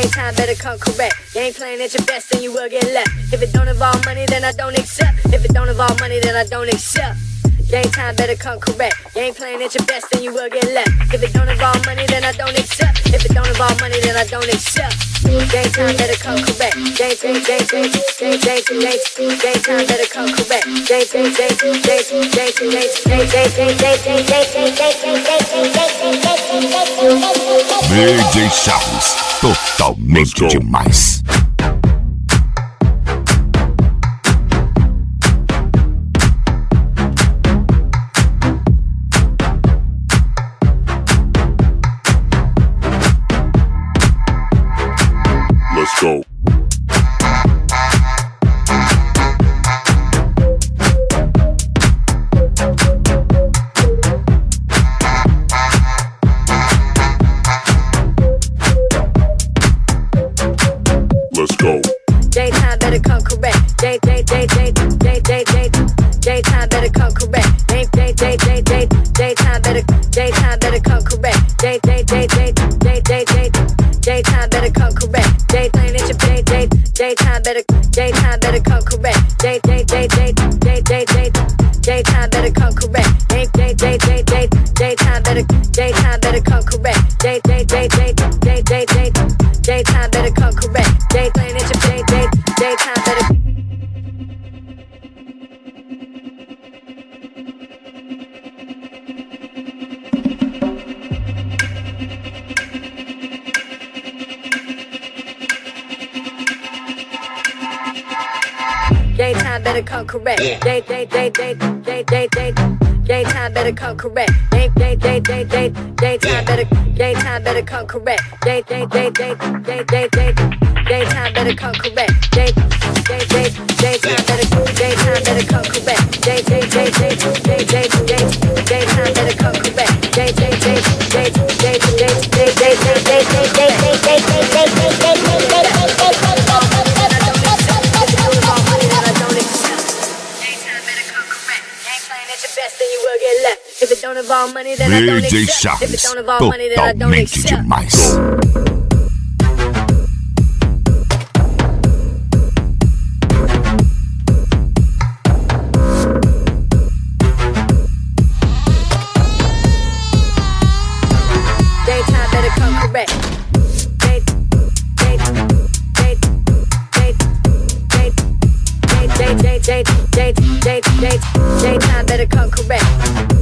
Game time better come correct. You ain't playing at your best, then you will get left. If it don't involve money, then I don't accept. If it don't involve money, then I don't accept. Game time better come correct. You ain't playing at your best, then you will get left. If it don't involve money, then I don't accept. If it don't involve money, then I don't accept. Game time better come correct. Game time better come correct. DJ Chaves, totalmente demais. Let's go. Let's go. Daytime better come correct. Daytime better come correct. Daytime better come correct. Daytime better come correct. Daytime at your daytime better come correct. Daytime better come correct. Daytime better come correct. Daytime better come correct. Daytime at your daytime better. Daytime better come correct. Daytime better come correct. Daytime better come correct. Daytime better come correct. Daytime better come correct. Daytime better come correct. If it don't involve money, then I don't DJ accept. If it Chaves, don't involve money, then I don't totalmente accept. demais. Daytime better come correct. Daytime better come correct.